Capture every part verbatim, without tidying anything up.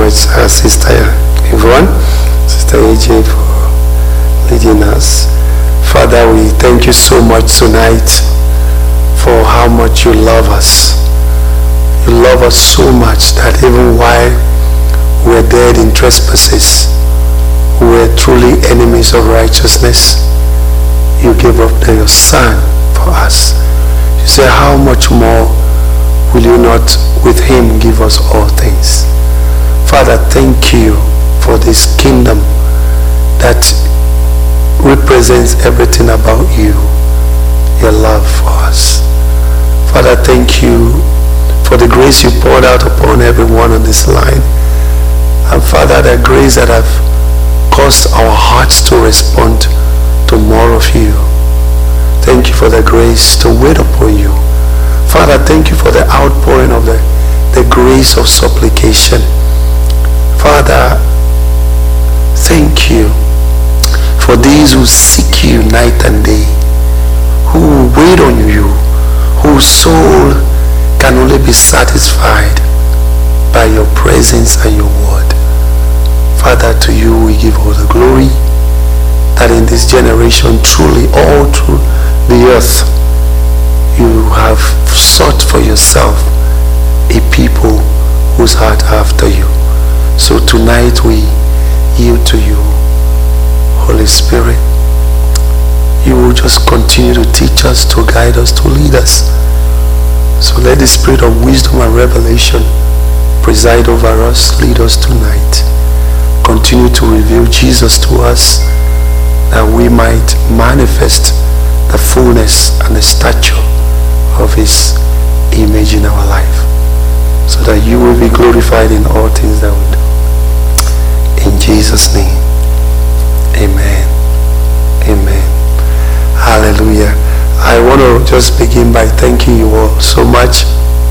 much, uh, Sister Yvonne, Sister A J, for leading us. Father, we thank you so much tonight for how much you love us. You love us so much that even while we were dead in trespasses, we were truly enemies of righteousness, you gave up your Son for us. You say, how much more will you not with him give us all things? Father, thank you for this kingdom that represents everything about you, your love for us. Father, thank you for the grace you poured out upon everyone on this line. And Father, the grace that have caused our hearts to respond to more of you. Thank you for the grace to wait upon you. Father, thank you for the outpouring of the, the grace of supplication. Father, thank you for these who seek you night and day, who wait on you, whose soul can only be satisfied by your presence and your word. Father, to you we give all the glory, that in this generation truly all through the earth you have sought for yourself a people whose heart are after you. So tonight we yield to you, Holy Spirit. You will just continue to teach us, to guide us, to lead us. So let the spirit of wisdom and revelation preside over us, lead us tonight. Continue to reveal Jesus to us, that we might manifest the fullness and the stature of his image in our life, so that you will be glorified in all things that we do. In Jesus' name, amen. Amen. Hallelujah. I want to just begin by thanking you all so much.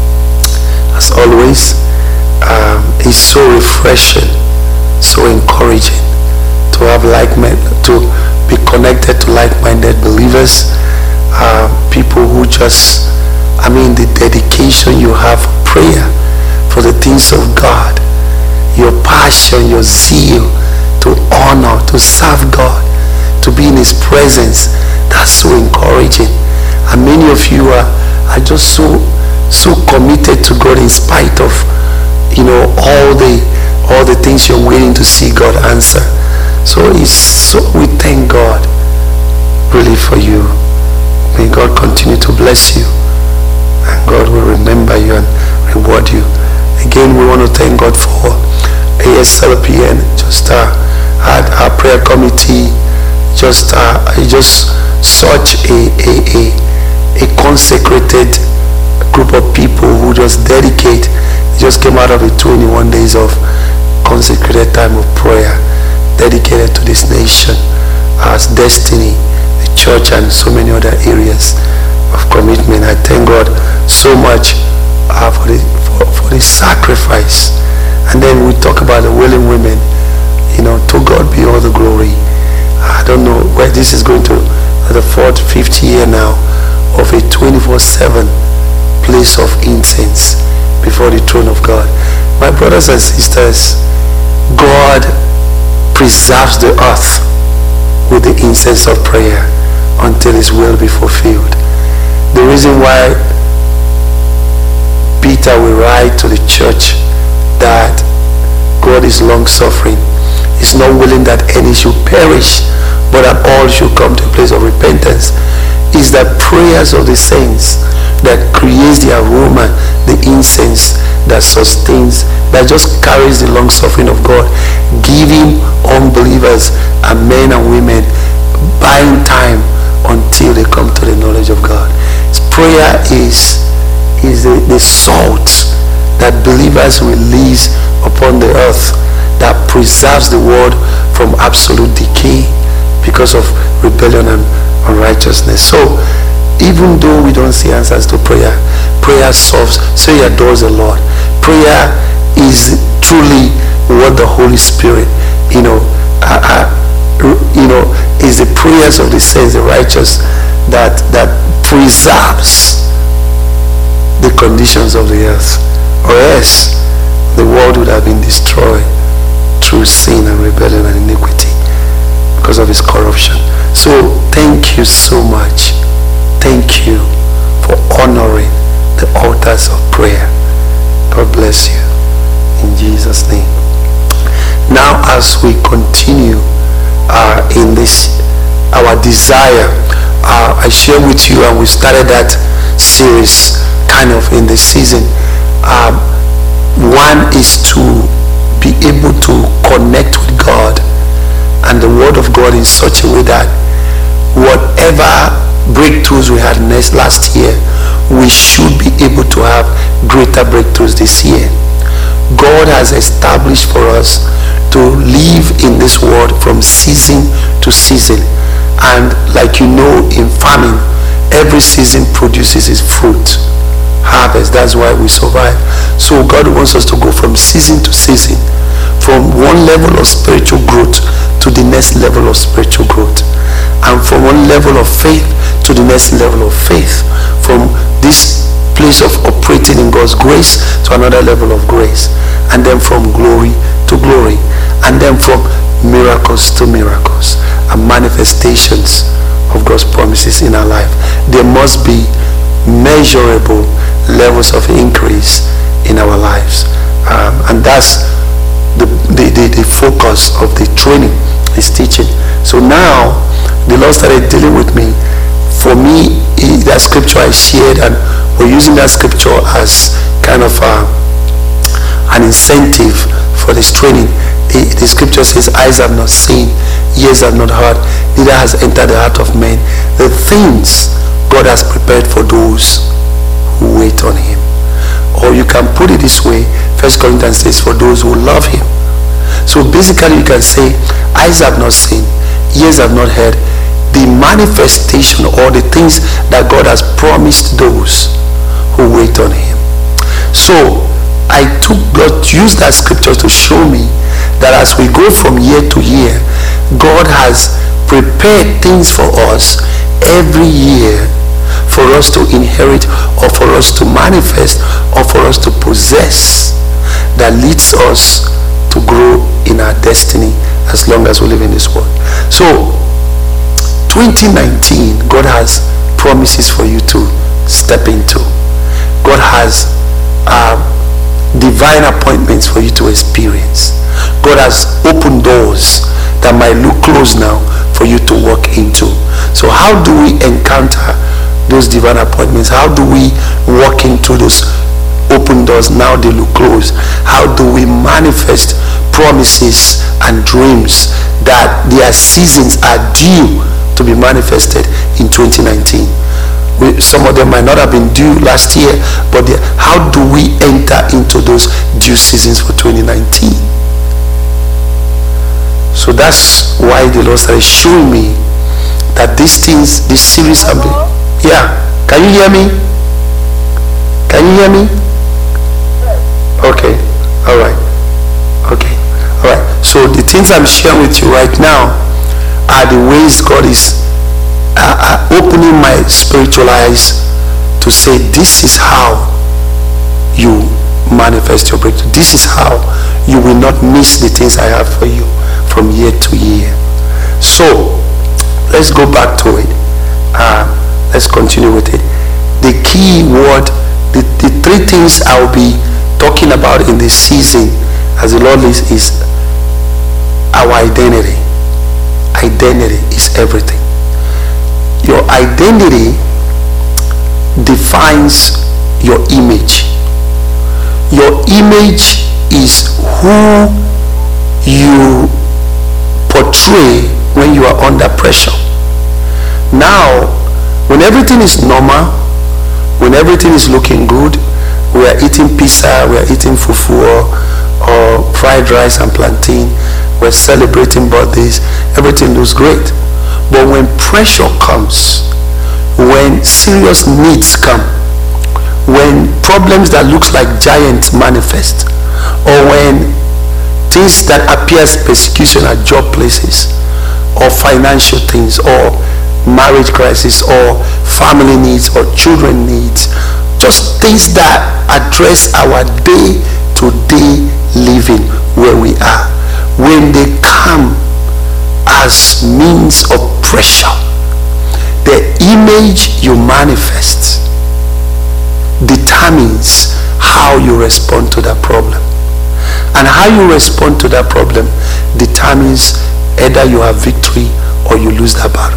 As always, um, it's so refreshing, so encouraging to have like-minded, to be connected to like-minded believers, uh, people who just, I mean, the dedication you have for prayer, for the things of God, your passion, your zeal to honor, to serve God, to be in his presence. That's so encouraging. And many of you are, are just so so committed to God in spite of, you know, all the all the things you're waiting to see God answer. So it's so we thank God really for you. May God continue to bless you, and God will remember you and reward you. Again, we want to thank God for A S L P N. Just uh, had our prayer committee. Just uh, just such a, a a a consecrated group of people who just dedicate. Just came out of the twenty-one days of consecrated time of prayer, dedicated to this nation as destiny, the church, and so many other areas of commitment. I thank God so much uh, for the for, for the sacrifice. And then we talk about the willing women. You know, to God be all the glory. I don't know where this is going to, the fourth, fifth year now of a twenty-four seven place of incense before the throne of God. My brothers and sisters, God preserves the earth with the incense of prayer until his will be fulfilled. The reason why Peter will write to the church that God is long-suffering, is not willing that any should perish, but that all should come to a place of repentance, is the prayers of the saints that creates the aroma, the incense that sustains, that just carries the long suffering of God, giving unbelievers and men and women buying time until they come to the knowledge of God. Prayer is is the, the salt that believers release upon the earth, that preserves the world from absolute decay because of rebellion and unrighteousness. So even though we don't see answers to prayer, prayer solves, so it adores the Lord. Prayer is truly what the Holy Spirit, you know, uh, uh, you know, is the prayers of the saints, the righteous, that that preserves the conditions of the earth. Or else, the world would have been destroyed through sin and rebellion and iniquity because of his corruption. So thank you so much. Thank you for honoring the altars of prayer. God bless you in Jesus' name. Now, as we continue uh, in this, our desire, uh, I share with you, and we started that series kind of in the season. Um, one is to be able to connect with God and the Word of God in such a way that whatever breakthroughs we had next last year, we should be able to have greater breakthroughs this year. God has established for us to live in this world from season to season, and like you know, in farming, every season produces its fruit, harvest. That's why we survive. So God wants us to go from season to season, from one level of spiritual growth to the next level of spiritual growth, and from one level of faith to the next level of faith, from this place of operating in God's grace to another level of grace, and then from glory to glory, and then from miracles to miracles and manifestations of God's promises in our life. There must be measurable levels of increase in our lives, um, and that's the, the, the, the focus of the training, is teaching. So now the Lord started dealing with me. For me, that scripture I shared, and we're using that scripture as kind of uh, an incentive for this training. The, the scripture says, eyes have not seen, ears have not heard, neither has entered the heart of man the things God has prepared for those who wait on him. Or you can put it this way, First Corinthians says, for those who love him. So basically you can say, eyes have not seen, ears have not heard the manifestation or the things that God has promised those who wait on him. So I took God, used that scripture to show me that as we go from year to year, God has prepared things for us every year for us to inherit, or for us to manifest, or for us to possess, that leads us to grow in our destiny as long as we live in this world. So twenty nineteen, God has promises for you to step into. God has uh, divine appointments for you to experience. God has opened doors that might look closed now for you to walk into. So how do we encounter those divine appointments? How do we walk into those open doors now they look closed? How do we manifest promises and dreams that their seasons are due to be manifested in twenty nineteen? We, some of them might not have been due last year, but how do we enter into those due seasons for twenty nineteen? So that's why the Lord started showing me that these things, this series have been. Yeah, can you hear me? Can you hear me? Okay, all right, okay, all right. So the things I'm sharing with you right now are the ways God is uh, uh, opening my spiritual eyes to say, this is how you manifest your breakthrough. This is how you will not miss the things I have for you from year to year. So let's go back to it. Uh, let's continue with it. The key word, the, the three things I'll be talking about in this season as the Lord leads is our identity. Identity is everything. Your identity defines your image. Your image is who you portray when you are under pressure. Now, when everything is normal, when everything is looking good, we are eating pizza, we are eating fufu or, or fried rice and plantain, we're celebrating birthdays, everything looks great. But when pressure comes, when serious needs come, when problems that looks like giants manifest, or when things that appear as persecution at job places, or financial things, or marriage crisis, or family needs, or children needs, just things that address our day to today living where we are, when they come as means of pressure, the image you manifest determines how you respond to that problem. And how you respond to that problem determines either you have victory or you lose that battle.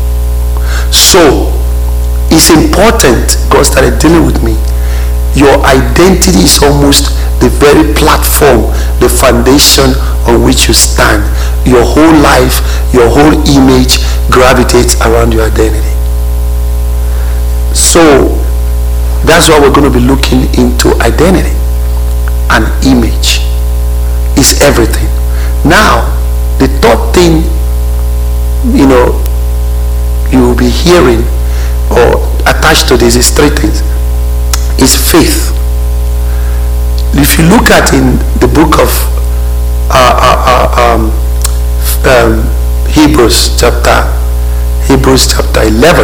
So it's important. God started dealing with me. Your identity is almost the very platform, the foundation on which you stand. Your whole life, your whole image gravitates around your identity. So that's why we're going to be looking into identity and image. Is everything. Now, the third thing, you know, you will be hearing or attached to this is three things. Is faith. If you look at in the book of uh, uh, uh, um, um, Hebrews chapter Hebrews chapter eleven,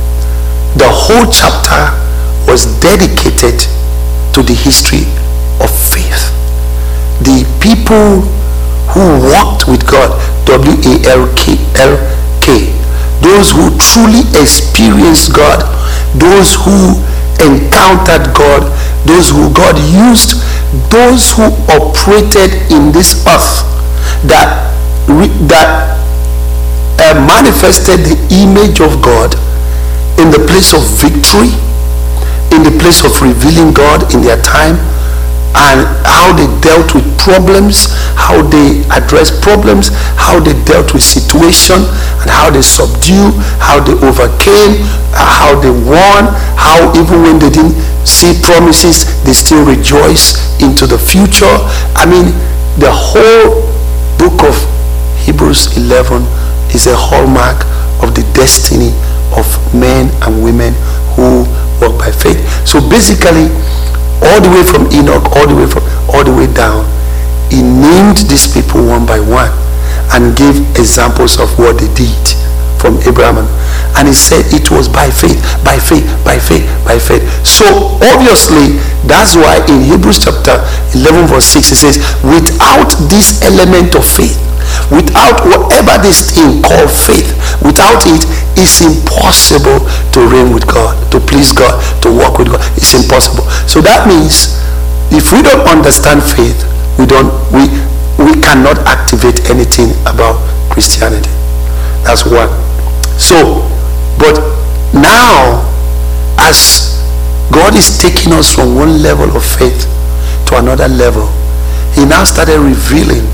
the whole chapter was dedicated to the history of faith. The people who walked with God, W A L K L K, those who truly experienced God, those who encountered God, those who God used, those who operated in this earth, that that uh, manifested the image of God in the place of victory, in the place of revealing God in their time, and how they dealt with problems, how they addressed problems, how they dealt with situation, and how they subdued, how they overcame, how they won, how even when they didn't see promises, they still rejoice into the future. I mean, the whole book of Hebrews eleven is a hallmark of the destiny of men and women who walk by faith. So basically, all the way from Enoch, all the way from all the way down, he named these people one by one and gave examples of what they did from Abraham. And he said it was by faith, by faith, by faith, by faith. So obviously, that's why in Hebrews chapter eleven verse six it says, without this element of faith, without whatever this thing called faith, without it, it's impossible to reign with God, to please God, to walk with God. It's impossible. So that means if we don't understand faith, we don't we we cannot activate anything about Christianity. That's one. So, but now, as God is taking us from one level of faith to another level, he now started revealing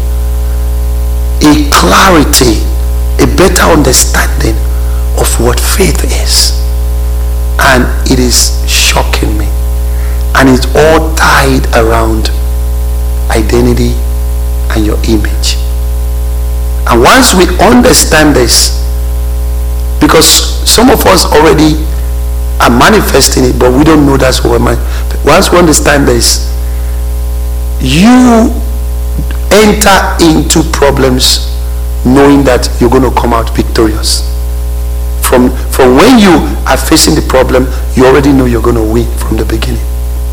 a clarity, a better understanding of what faith is. And it is shocking me. And it's all tied around identity and your image. And once we understand this, because some of us already are manifesting it, but we don't know that's what we're manifesting. Once we understand this, you enter into problems knowing that you're going to come out victorious. From, from when you are facing the problem, you already know you're going to win from the beginning.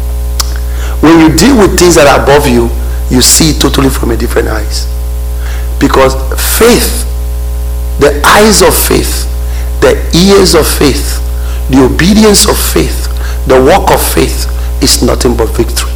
When you deal with things that are above you, you see it totally from a different eyes. Because faith, the eyes of faith, the ears of faith, the obedience of faith, the walk of faith is nothing but victory.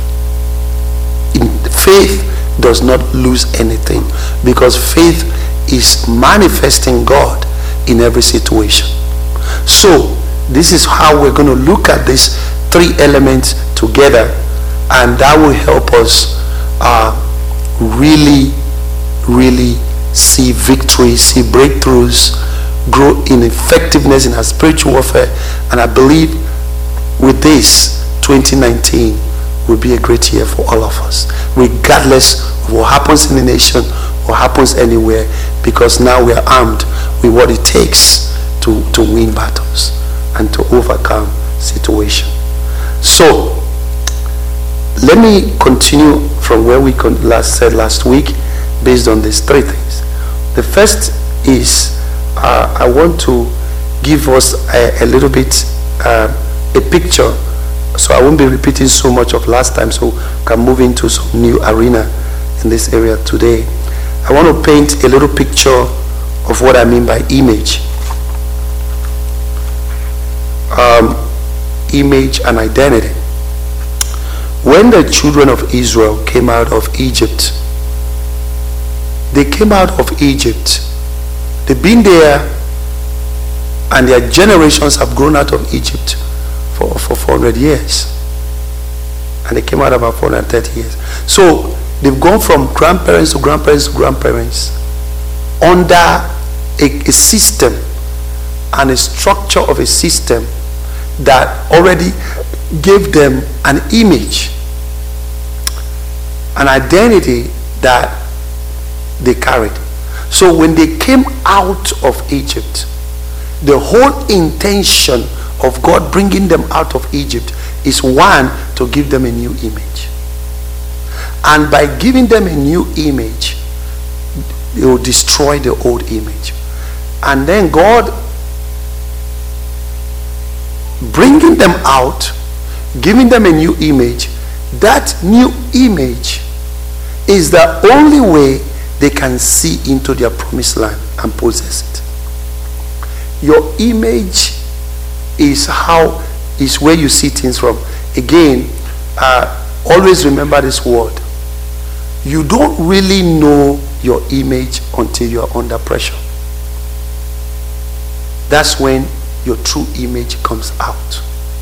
In faith does not lose anything, because faith is manifesting God in every situation. So this is how we're going to look at these three elements together, and that will help us uh, really really see victory, see breakthroughs, grow in effectiveness in our spiritual warfare. And I believe with this, twenty nineteen will be a great year for all of us, regardless of what happens in the nation, what happens anywhere, because now we are armed with what it takes to, to win battles and to overcome situations. So let me continue from where we last said last week, based on these three things. The first is uh, I want to give us a, a little bit uh, a picture, so I won't be repeating so much of last time, so we can move into some new arena in this area today. I want to paint a little picture of what I mean by image. Um, image and identity. When the children of Israel came out of Egypt, they came out of Egypt. They've been there, and their generations have grown out of Egypt for, for four hundred years. And they came out about four hundred thirty years. So they've gone from grandparents to grandparents to grandparents under a, a system and a structure of a system that already gave them an image, an identity that they carried. So when they came out of Egypt, the whole intention of God bringing them out of Egypt is, one, to give them a new image. And by giving them a new image, they will destroy the old image. And then God bringing them out, giving them a new image. That new image is the only way they can see into their promised land and possess it. Your image is how is where you see things from. Again, uh, always remember this word. You don't really know your image until you are under pressure. That's when your true image comes out.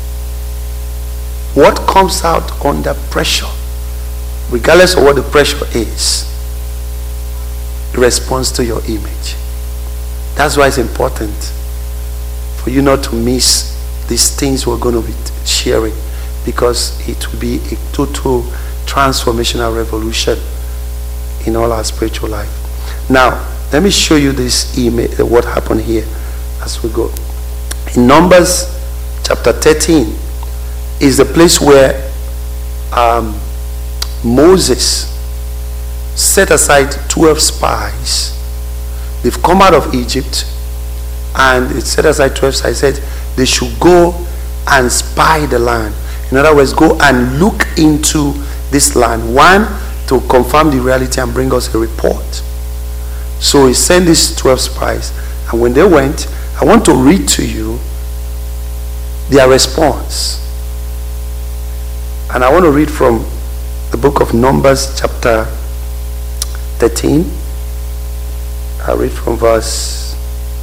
What comes out under pressure, regardless of what the pressure is, responds to your image. That's why it's important for you not to miss these things we're going to be sharing, because it will be a total transformational revolution in all our spiritual life. Now, let me show you this image, what happened here as we go. In Numbers chapter thirteen is the place where um, Moses set aside twelve spies. They've come out of Egypt, and it set aside twelve spies. Said they should go and spy the land. In other words, go and look into this land. One, to confirm the reality and bring us a report. So he sent these twelve spies, and when they went, I want to read to you their response. And I want to read from the book of Numbers chapter thirteen. I'll read from verse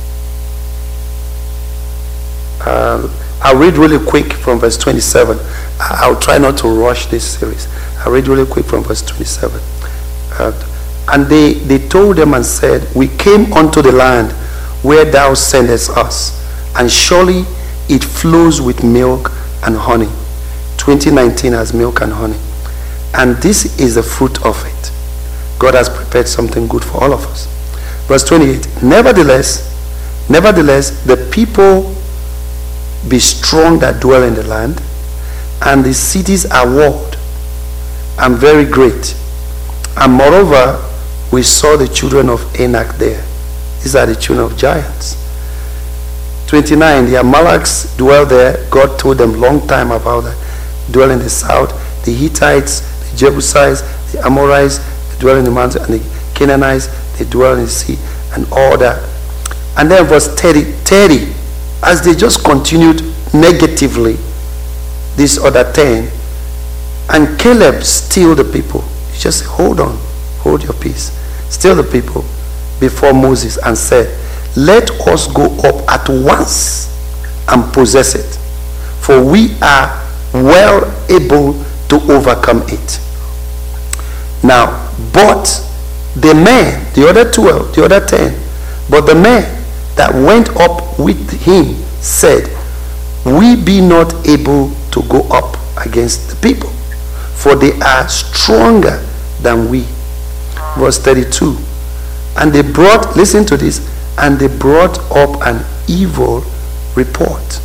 uh, I'll read really quick from verse twenty-seven. I'll try not to rush this series. I'll read really quick from verse twenty-seven. Uh, and they, they told them and said, we came unto the land where thou sendest us, and surely it flows with milk and honey. twenty nineteen has milk and honey. And this is the fruit of it. God has prepared something good for all of us. Verse twenty-eight, nevertheless, nevertheless, the people be strong that dwell in the land, and the cities are walled and very great. And moreover, we saw the children of Anak there. These are the children of giants. twenty-nine, the Amaleks dwell there. God told them long time about that. Dwell in the south. The Hittites, the Jebusites, the Amorites, they dwell in the mountain, and the Canaanites, they dwell in the sea, and all that. And then verse thirty, thirty, as they just continued negatively, this other ten, and Caleb stilled the people. He just said, hold on, hold your peace. Still the people before Moses, and said, let us go up at once and possess it, for we are well able to overcome it. Now, but the men, the other twelve, the other ten, but the men that went up with him said, we be not able to go up against the people, for they are stronger than we. Verse thirty-two, and they brought, listen to this, and they brought up an evil report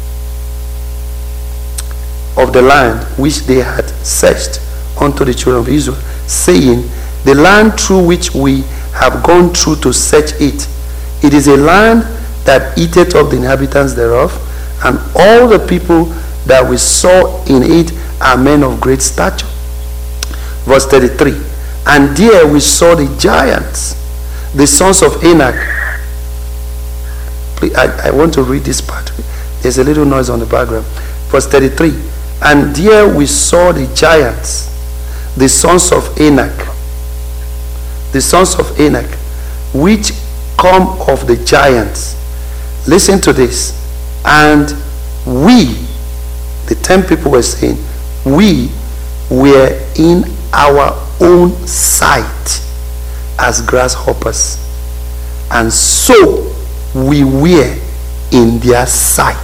of the land which they had searched unto the children of Israel, saying, the land through which we have gone through to search it, it is a land that eateth up the inhabitants thereof, and all the people that we saw in it are men of great stature. Verse thirty-three. And there we saw the giants, the sons of Anak. Please, I, I want to read this part. There's a little noise on the background. Verse thirty-three. And there we saw the giants, the sons of Anak, the sons of Anak, which come of the giants. Listen to this. And we, the ten people were saying, we were in our own sight as grasshoppers, and so we were in their sight.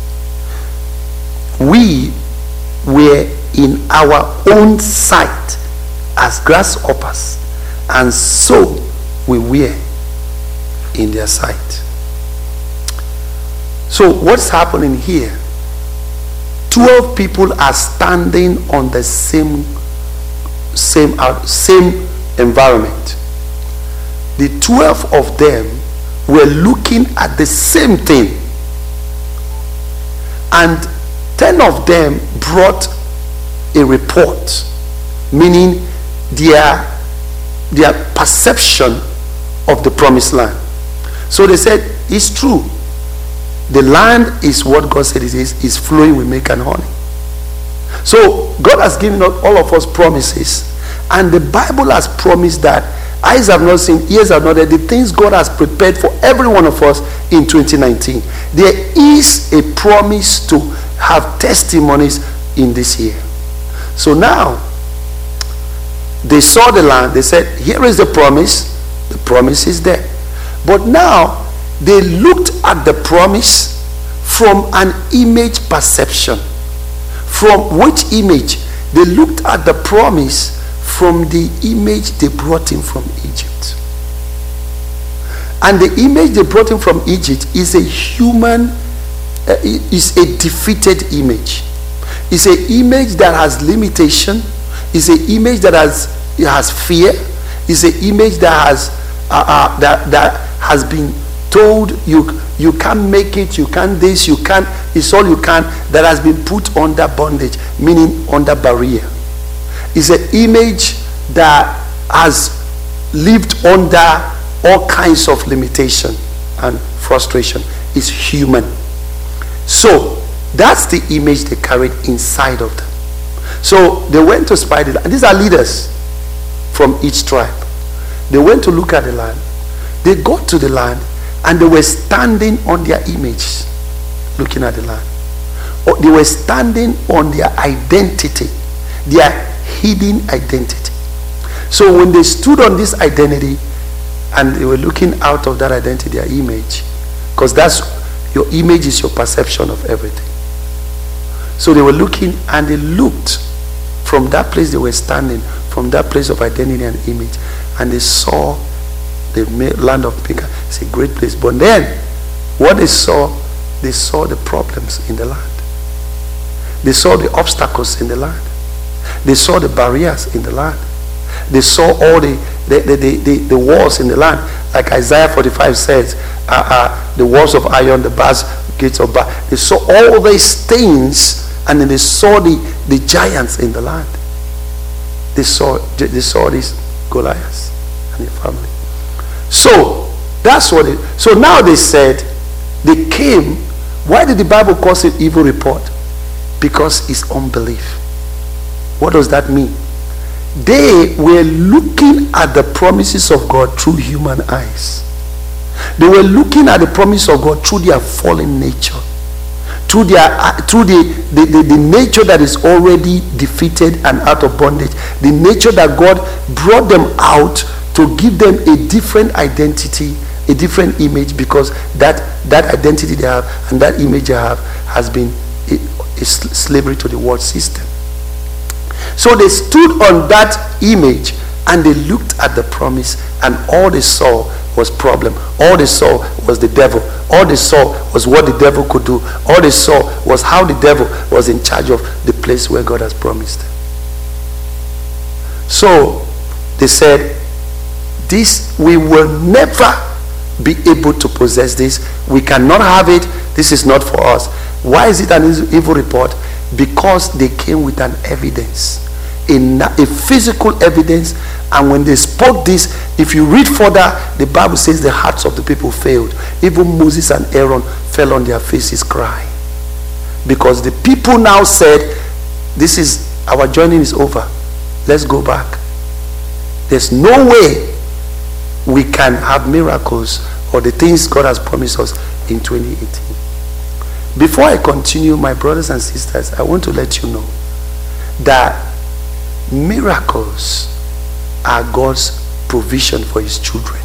We were in our own sight as grasshoppers, and so we were in their sight. So what's happening here? Twelve people are standing on the same same uh, same environment. The twelve of them were looking at the same thing, and ten of them brought a report, meaning their their perception of the promised land. So they said, it's true, the land is what God said it is, is flowing with milk and honey. So God has given all of us promises, and the Bible has promised that eyes have not seen, ears have not heard, the things God has prepared for every one of us in twenty nineteen. There is a promise to have testimonies in this year. So now they saw the land, they said, here is the promise, the promise is there. But now they looked at the promise from an image perception. From which image? They looked at the promise from the image they brought in from Egypt. And the image they brought in from Egypt is a human, uh, is a defeated image. It's an image that has limitation. It's an image that has it has fear. It's an image that has uh, uh, that that has been told you you can't make it, you can't this, you can't, it's all you can, that has been put under bondage, meaning under barrier. It's an image that has lived under all kinds of limitation and frustration. It's human. So that's the image they carried inside of them. So they went to spy the land. These are leaders from each tribe. They went to look at the land. They got to the land, and they were standing on their image, looking at the land. Or they were standing on their identity, their hidden identity. So when they stood on this identity and they were looking out of that identity, their image, because that's your image is your perception of everything. So they were looking, and they looked from that place they were standing, from that place of identity and image, and they saw the land of Pika. It's a great place. But then what they saw, they saw the problems in the land. They saw the obstacles in the land. They saw the barriers in the land. They saw all the the, the, the, the, the walls in the land. Like Isaiah forty-five says, uh, uh, the walls of iron, the bars, gates of bar. They saw all these things, and then they saw the, the giants in the land. They saw they saw these Goliaths and their family. So that's what it. So now they said they came. Why did the Bible call it evil report? Because it's unbelief. What does that mean? They were looking at the promises of God through human eyes. They were looking at the promise of God through their fallen nature, through their uh, through the the, the the nature that is already defeated and out of bondage, the nature that God brought them out to give them a different identity, a different image, because that that identity they have and that image they have has been a, a slavery to the world system. So they stood on that image and they looked at the promise, and all they saw was problem. All they saw was the devil. All they saw was what the devil could do. All they saw was how the devil was in charge of the place where God has promised. So they said, this, we will never be able to possess this. We cannot have it. This is not for us. Why is it an evil report? Because they came with an evidence, a, a physical evidence. And when they spoke this, if you read further, the Bible says the hearts of the people failed. Even Moses and Aaron fell on their faces crying. Because the people now said, this is, our journey is over. Let's go back. There's no way we can have miracles or the things God has promised us in twenty eighteen. Before I continue, my brothers and sisters, I want to let you know that miracles are God's provision for his children.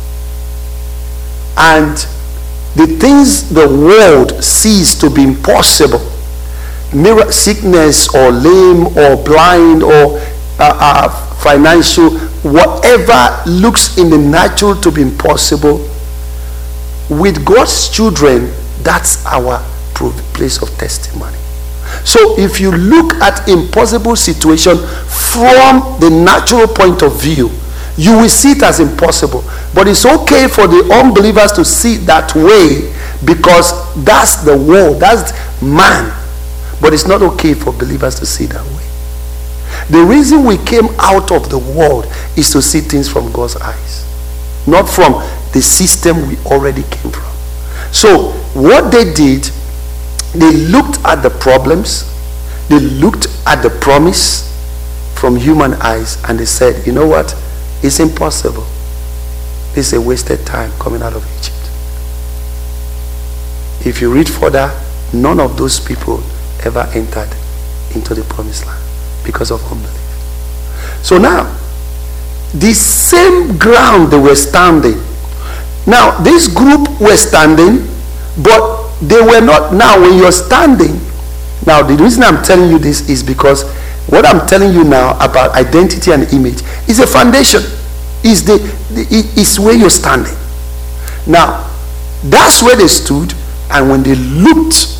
And the things the world sees to be impossible, mir- sickness or lame or blind or uh, uh, financial, whatever looks in the natural to be impossible, with God's children, that's our place of testimony. So if you look at impossible situation from the natural point of view, you will see it as impossible. But it's okay for the unbelievers to see it that way, because that's the world, that's man. But it's not okay for believers to see it that way. The reason we came out of the world is to see things from God's eyes, not from the system we already came from. So what they did, they looked at the problems, they looked at the promise from human eyes, and they said, you know what, it's impossible. It's a wasted time coming out of Egypt. If you read further, none of those people ever entered into the promised land because of unbelief. So now, the same ground they were standing. Now, this group were standing, but they were not. Now, when you're standing, now the reason I'm telling you this is because what I'm telling you now about identity and image is a foundation. Is the, the is where you're standing. Now, that's where they stood, and when they looked,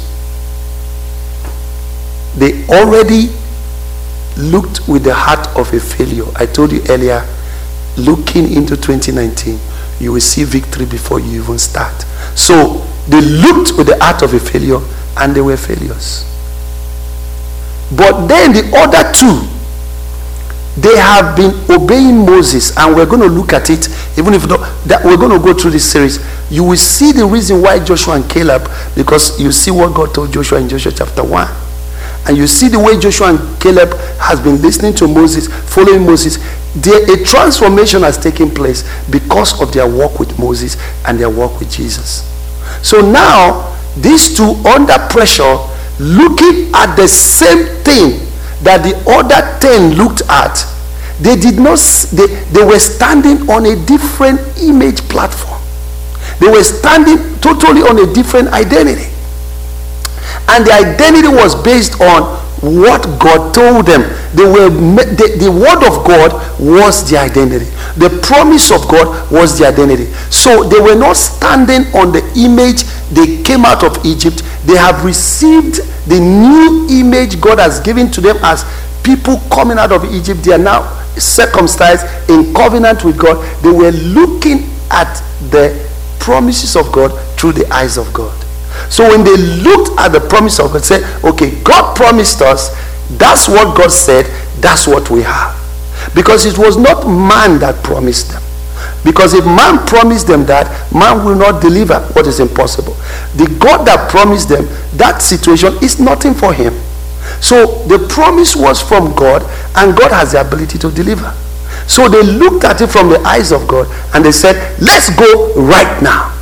they already looked with the heart of a failure. I told you earlier, looking into twenty nineteen, you will see victory before you even start. So they looked with the heart of a failure, and they were failures. But then the other two, they have been obeying Moses, and we're going to look at it. Even if not, that we're going to go through this series, you will see the reason why Joshua and Caleb, because you see what God told Joshua in Joshua chapter one, and you see the way Joshua and Caleb has been listening to Moses, following Moses. There, a transformation has taken place because of their walk with Moses and their walk with Jesus. So now, these two under pressure, looking at the same thing that the other ten looked at, they did not, they, they were standing on a different image platform. They were standing totally on a different identity. And the identity was based on what God told them. They were, the, the word of God was the identity. The promise of God was the identity. So they were not standing on the image they came out of Egypt. They have received the new image God has given to them as people coming out of Egypt. They are now circumcised in covenant with God. They were looking at the promises of God through the eyes of God. So when they looked at the promise of God, said, okay, God promised us, that's what God said, that's what we have. Because it was not man that promised them. Because if man promised them that, man will not deliver what is impossible. The God that promised them, that situation is nothing for him. So the promise was from God, and God has the ability to deliver. So they looked at it from the eyes of God, and they said, let's go right now.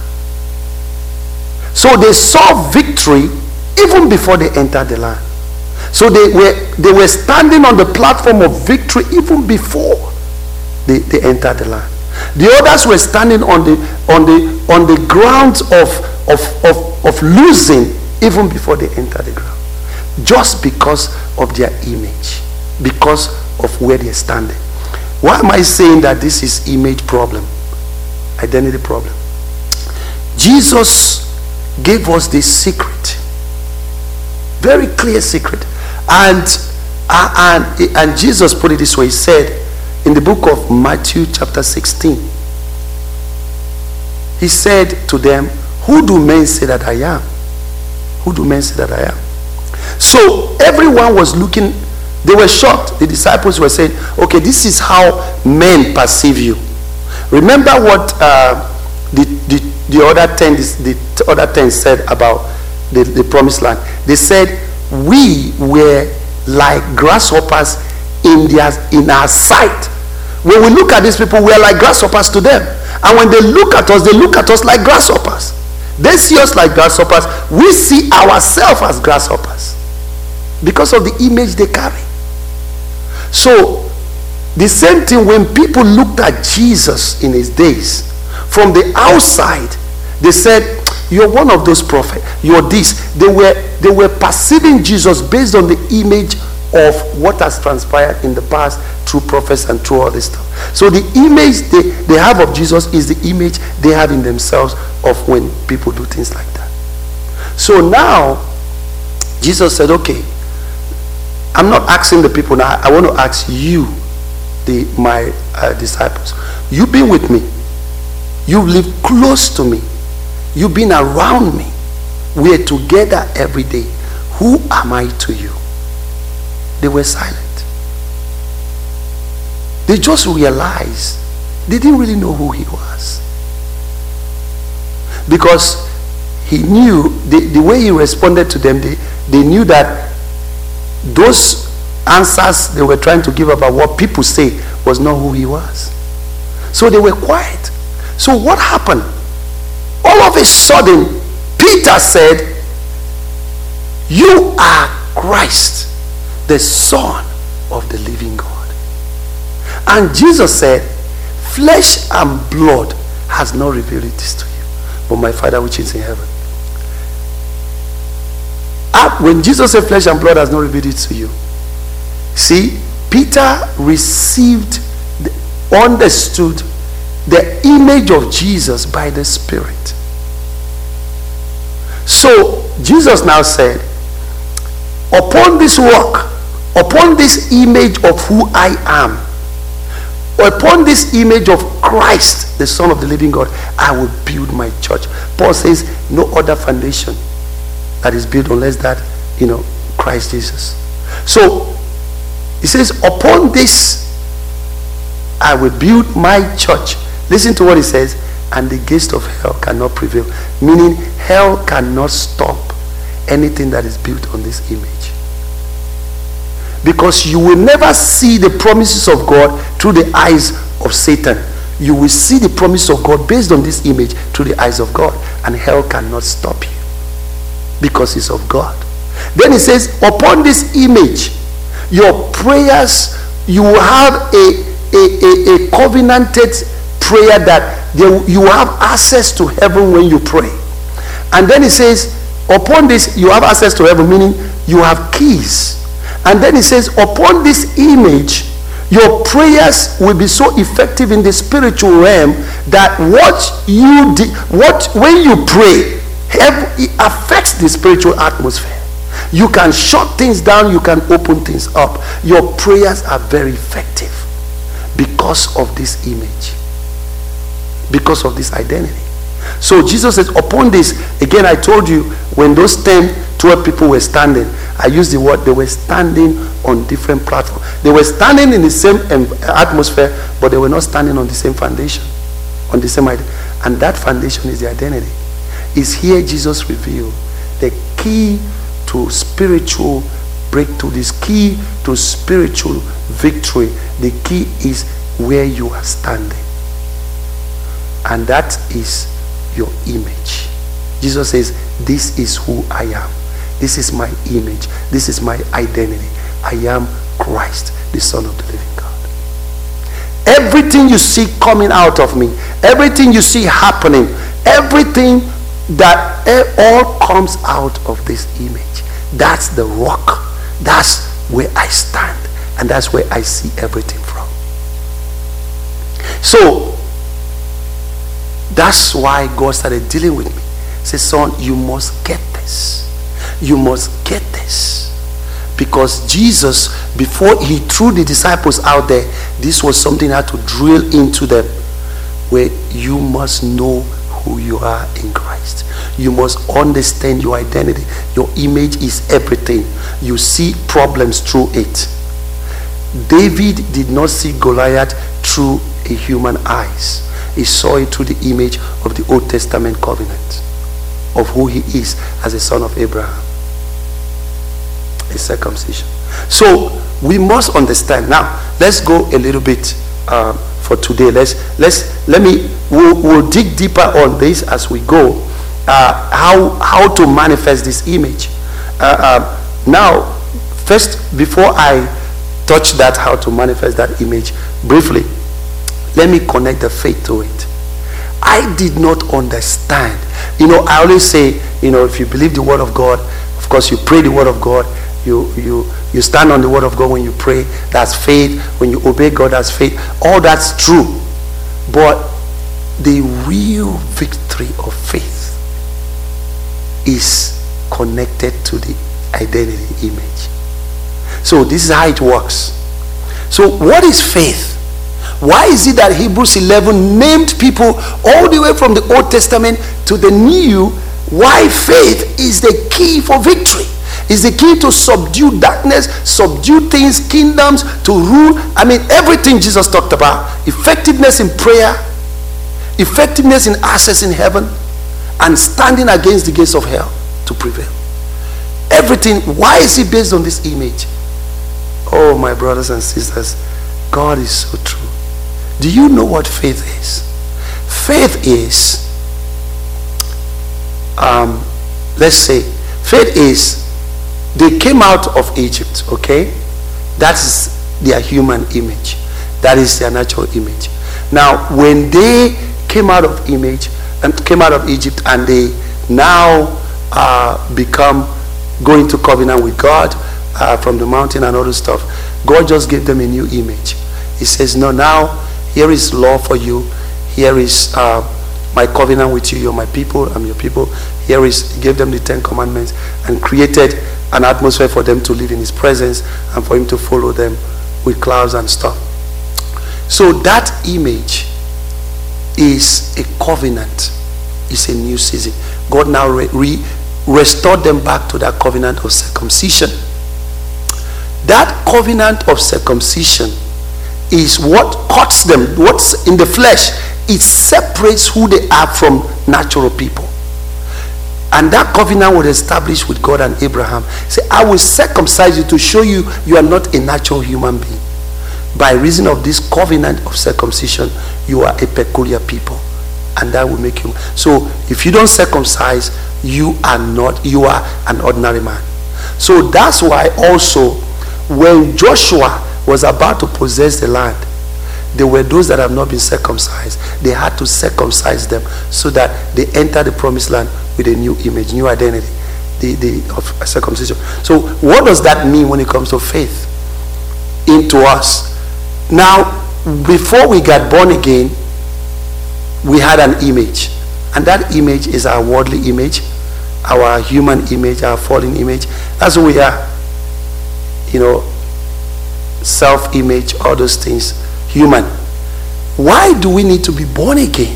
So they saw victory even before they entered the land. So they were they were standing on the platform of victory even before they, they entered the land. The others were standing on the on the on the grounds of of, of, of losing even before they entered the ground. Just because of their image, because of where they're standing. Why am I saying that this is image problem? Identity problem. Jesus gave us this secret, very clear secret, and uh, and and Jesus put it this way. He said in the book of Matthew chapter sixteen, he said to them, who do men say that I am? Who do men say that I am? So everyone was looking, they were shocked. The disciples were saying, okay, this is how men perceive you. Remember what uh, the, the, the other ten the other ten said about the, the promised land. They said, we were like grasshoppers in their in our sight. When we look at these people, we are like grasshoppers to them. And when they look at us, they look at us like grasshoppers. They see us like grasshoppers. We see ourselves as grasshoppers because of the image they carry. So the same thing when people looked at Jesus in his days, from the outside, they said, you're one of those prophets, you're this. They were they were perceiving Jesus based on the image of what has transpired in the past through prophets and through all this stuff. So the image they, they have of Jesus is the image they have in themselves of when people do things like that. So now Jesus said, okay, I'm not asking the people now, I want to ask you, the my uh, disciples. You've been with me, you've lived close to me, you've been around me, we're together every day. Who am I to you? They were silent. They just realized they didn't really know who he was, because he knew the, the way he responded to them, they, they knew that those answers they were trying to give about what people say was not who he was. So they were quiet. So what happened? All of a sudden, Peter said, you are Christ, the Son of the living God. And Jesus said, flesh and blood has not revealed this to you, but my Father which is in heaven. When Jesus said flesh and blood has not revealed it to you, see, Peter received, the, understood the image of Jesus by the Spirit. So Jesus now said, upon this rock, upon this image of who I am, upon this image of Christ, the Son of the living God, I will build my church. Paul says, no other foundation that is built unless that, you know, Christ Jesus. So he says, upon this I will build my church. Listen to what he says, and the gates of hell cannot prevail. Meaning hell cannot stop anything that is built on this image. Because you will never see the promises of God through the eyes of Satan. You will see the promise of God based on this image through the eyes of God. And hell cannot stop you because it's of God. Then he says, upon this image, your prayers, you will have a, a, a, a covenanted prayer that they, you have access to heaven when you pray. And then he says, upon this, you have access to heaven, meaning you have keys. And then he says, upon this image, your prayers will be so effective in the spiritual realm that what you did, what when you pray, it affects the spiritual atmosphere. You can shut things down, you can open things up. Your prayers are very effective because of this image, because of this identity. So Jesus says, upon this, again I told you, when those ten, twelve people were standing, I used the word, they were standing on different platforms. They were standing in the same atmosphere, but they were not standing on the same foundation, on the same idea. And that foundation is the identity. Is here Jesus revealed the key to spiritual breakthrough, this key to spiritual victory. The key is where you are standing, and that is your image. Jesus says, this is who I am, this is my image, this is my identity. I am Christ, the Son of the living God. Everything you see coming out of me, everything you see happening, everything that all comes out of this image. That's the rock. That's where I stand, and that's where I see everything from. So that's why God started dealing with me. He said, son, you must get this. You must get this. Because Jesus, before he threw the disciples out there, this was something that had to drill into them, where you must know who you are in Christ. You must understand your identity. Your image is everything. You see problems through it. David did not see Goliath through a human eyes. He saw it through the image of the Old Testament covenant of who he is as a son of Abraham. A circumcision. So we must understand. Now let's go a little bit uh, for today. Let's let's let me we'll, we'll dig deeper on this as we go. Uh, how how to manifest this image. Uh, uh, now, first, before I touch that, how to manifest that image, briefly, let me connect the faith to it. I did not understand. You know, I always say, you know, if you believe the word of God, of course you pray the word of God, you you you stand on the word of God when you pray, that's faith. When you obey God, that's faith. All that's true. But the real victory of faith is connected to the identity image. So this is how it works. So what is faith? Why is it that Hebrews eleven named people all the way from the Old Testament to the New? Why faith is the key for victory, is the key to subdue darkness, subdue things, kingdoms, to rule. I mean, everything Jesus talked about. Effectiveness in prayer, effectiveness in accessing heaven, and standing against the gates of hell to prevail. Everything. Why is it based on this image? Oh, my brothers and sisters, God is so true. Do you know what faith is? Faith is, um, let's say, faith is, they came out of Egypt, okay? That's their human image. That is their natural image. Now, when they came out of image, and came out of Egypt, and they now uh, become going to covenant with God uh, from the mountain and all this stuff, God just gave them a new image. He says, no, now here is law for you. Here is uh, my covenant with you. You're my people, I'm your people. Here is, he gave them the Ten Commandments and created an atmosphere for them to live in his presence and for him to follow them with clouds and stuff. So that image is a covenant. It's a new season. God now re, re restored them back to that covenant of circumcision. That covenant of circumcision is what cuts them. What's in the flesh, it separates who they are from natural people. And that covenant was established with God and Abraham. Say, I will circumcise you to show you you are not a natural human being. By reason of this covenant of circumcision, you are a peculiar people, and that will make you. So if you don't circumcise, you are not, you are an ordinary man. So that's why also when Joshua was about to possess the land, there were those that have not been circumcised. They had to circumcise them so that they enter the promised land with a new image, new identity, the, the of circumcision. So what does that mean when it comes to faith into us? Now, before we got born again, we had an image, and that image is our worldly image, our human image, our fallen image. That's who we are. You know, self-image, all those things, human. Why do we need to be born again?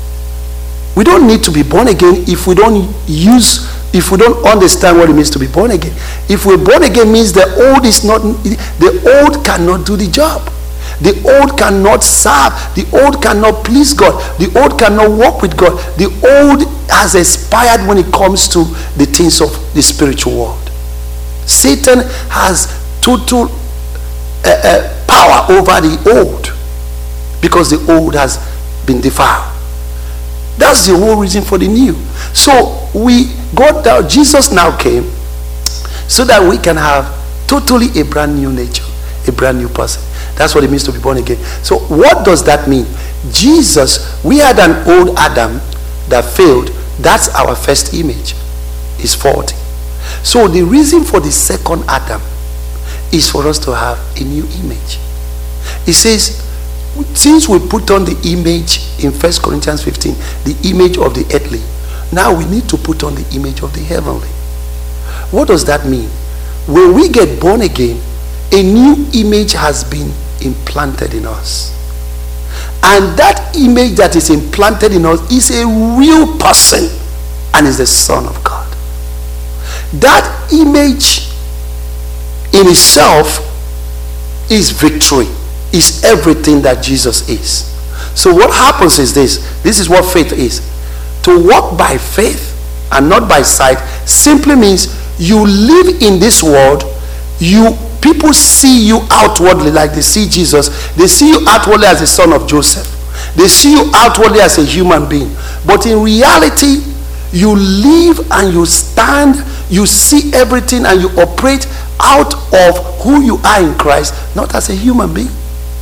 We don't need to be born again if we don't use, if we don't understand what it means to be born again. If we're born again, means the old is not, the old cannot do the job. The old cannot serve. The old cannot please God. The old cannot walk with God. The old has expired when it comes to the things of the spiritual world. Satan has total uh, uh, power over the old because the old has been defiled. That's the whole reason for the new. So we got down. Jesus now came so that we can have totally a brand new nature, a brand new person. That's what it means to be born again. So what does that mean? Jesus, we had an old Adam that failed. That's our first image. Is faulty. So the reason for the second Adam is for us to have a new image. It says, since we put on the image in First Corinthians fifteen, the image of the earthly, now we need to put on the image of the heavenly. What does that mean? When we get born again, a new image has been implanted in us, and that image that is implanted in us is a real person. and is the Son of God. That image in itself is victory, is everything that Jesus is. So what happens is this. This is what faith is. To walk by faith and not by sight simply means you live in this world. You people see you outwardly like they see Jesus. They see you outwardly as the son of Joseph. They see you outwardly as a human being. But in reality, you live and you stand, you see everything and you operate out of who you are in Christ, not as a human being.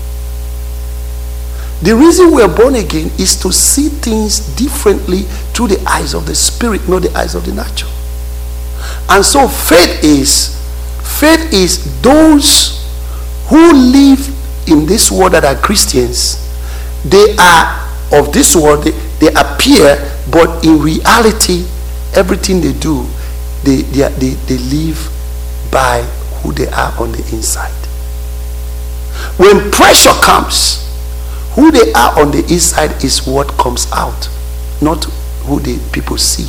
The reason we are born again is to see things differently through the eyes of the Spirit, not the eyes of the natural. And so faith is, faith is those who live in this world that are Christians. They are of this world, they, they appear, but in reality, everything they do, they, they, are, they, they live by who they are on the inside. When pressure comes, who they are on the inside is what comes out, not who the people see.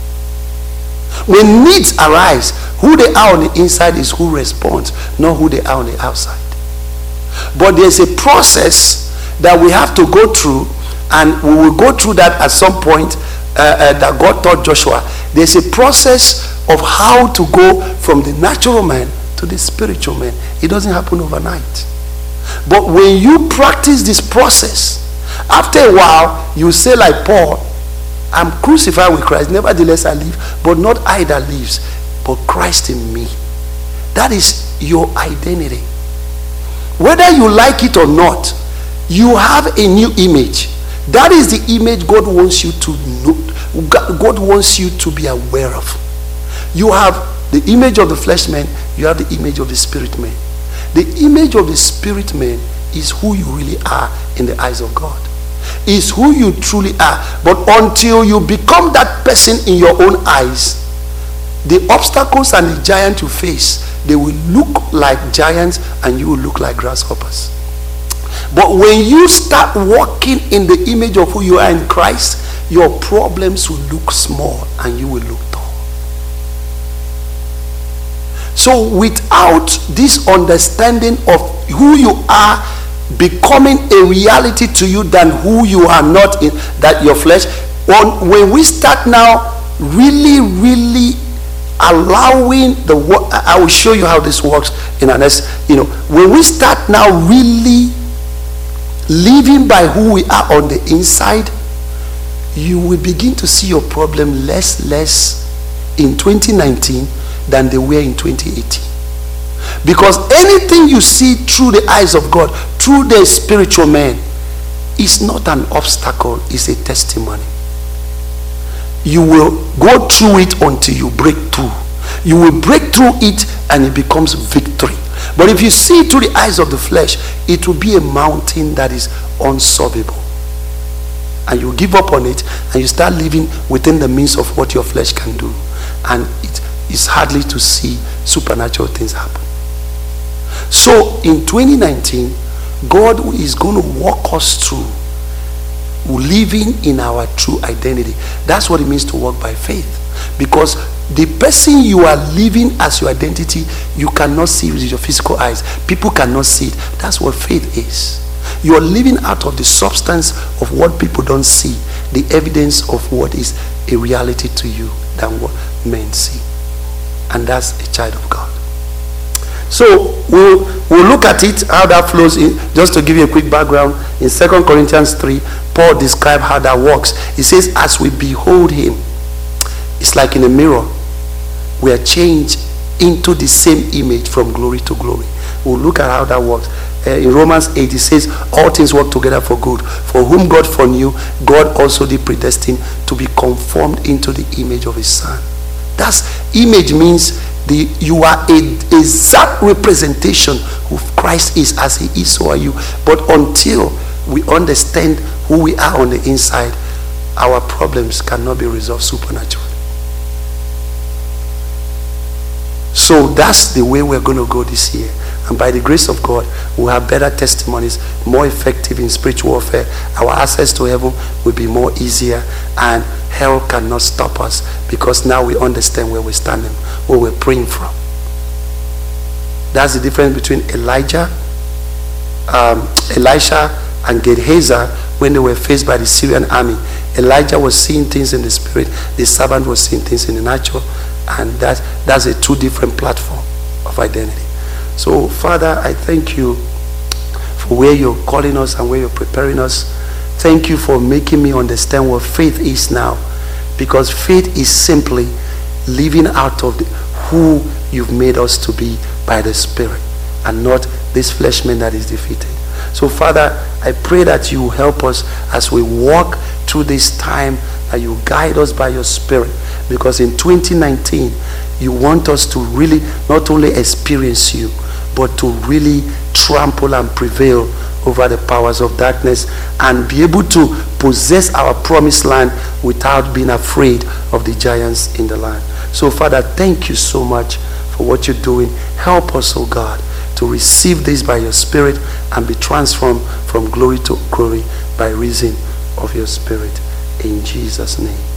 When needs arise, who they are on the inside is who responds, not who they are on the outside. But there's a process that we have to go through, and we will go through that at some point uh, uh, that God taught Joshua. There's a process of how to go from the natural man to the spiritual man. It doesn't happen overnight. But when you practice this process, after a while, you say like Paul, I'm crucified with Christ, nevertheless I live, but not I that lives, but Christ in me. That is your identity. Whether you like it or not, you have a new image. That is the image God wants you to know. God wants you to be aware of. You have the image of the flesh man, you have the image of the spirit man. The image of the spirit man is who you really are in the eyes of God. Is who you truly are. But until you become that person in your own eyes, the obstacles and the giants you face, they will look like giants and you will look like grasshoppers. But when you start walking in the image of who you are in Christ, your problems will look small and you will look tall. So without this understanding of who you are becoming a reality to you than who you are not in that your flesh, on when we start now really really allowing the work, I will show you how this works in our next, you know, when we start now really living by who we are on the inside, you will begin to see your problem less less in twenty nineteen than they were in twenty eighteen. Because anything you see through the eyes of God, through the spiritual man, is not an obstacle, it's a testimony. You will go through it until you break through. You will break through it and it becomes victory. But if you see it through the eyes of the flesh, it will be a mountain that is unsolvable. And you give up on it and you start living within the means of what your flesh can do. And it is hardly to see supernatural things happen. So in twenty nineteen, God is going to walk us through living in our true identity. That's what it means to walk by faith. Because the person you are living as your identity, you cannot see with your physical eyes. People cannot see it. That's what faith is. You are living out of the substance of what people don't see, the evidence of what is a reality to you than what men see. And that's a child of God. So we'll, we'll look at it, how that flows in. Just to give you a quick background, in Second Corinthians three, Paul describes how that works. He says, as we behold him, it's like in a mirror, we are changed into the same image from glory to glory. We'll look at how that works. Uh, in Romans eight, it says, all things work together for good. For whom God foreknew, God also did predestine to be conformed into the image of his son. That's image means the you are a exact representation of Christ is as he is, so are you. But until we understand who we are on the inside, our problems cannot be resolved supernaturally. So that's the way we're going to go this year. And by the grace of God, we'll have better testimonies, more effective in spiritual warfare. Our access to heaven will be more easier, and hell cannot stop us because now we understand where we're standing, where we're praying from. That's the difference between Elijah, um, Elisha and Gehazi when they were faced by the Syrian army. Elijah was seeing things in the spirit, the servant was seeing things in the natural, and that, that's a two different platform of identity. So Father, I thank you for where you're calling us and where you're preparing us. Thank you for making me understand what faith is now, because faith is simply living out of the, who you've made us to be by the Spirit, and not this flesh man that is defeated. So Father, I pray that you help us as we walk through this time, that you guide us by your Spirit, because in twenty nineteen you want us to really not only experience you, but to really trample and prevail over the powers of darkness and be able to possess our promised land without being afraid of the giants in the land. So Father, thank you so much for what you're doing. Help us, oh God, to receive this by your Spirit and be transformed from glory to glory by reason of your Spirit. In Jesus' name.